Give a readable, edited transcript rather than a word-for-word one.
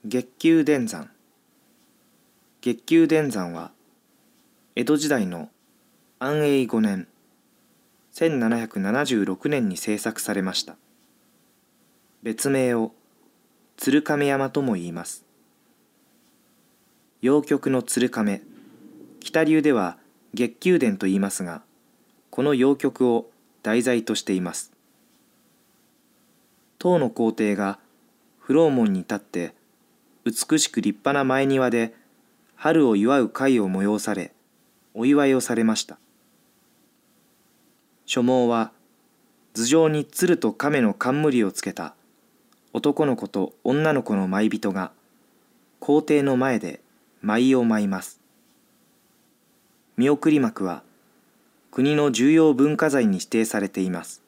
月給田山。月給田山は、江戸時代の安永5年、1776年に制作されました。別名を鶴亀山とも言います。陽曲の鶴亀、北流では月給田と言いますが、この陽曲を題材としています。唐の皇帝が不老門に立って美しく立派な前庭で春を祝う会を催され、お祝いをされました。所望は頭上に鶴と亀の冠をつけた男の子と女の子の舞人が皇帝の前で舞を舞います。見送り幕は国の重要文化財に指定されています。